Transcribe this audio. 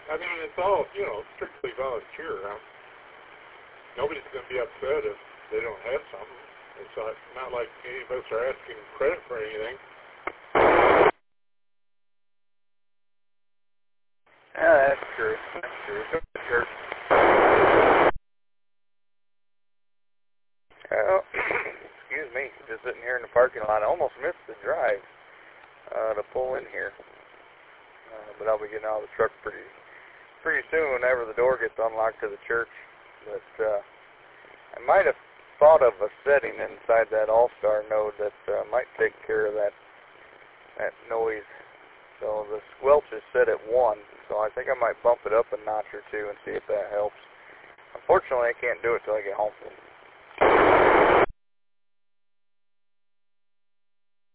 I mean, it's all, strictly volunteer. Nobody's going to be upset if they don't have something. It's not like any of us are asking credit for anything. Yeah, that's true. That's true. Sure. Well, excuse me, just sitting here in the parking lot. I almost missed the drive to pull in here. But I'll be getting out of the truck pretty soon whenever the door gets unlocked to the church. But I might have thought of a setting inside that All-Star node that might take care of that noise. So the squelch is set at 1, so I think I might bump it up a notch or two and see if that helps. Unfortunately, I can't do it till I get home.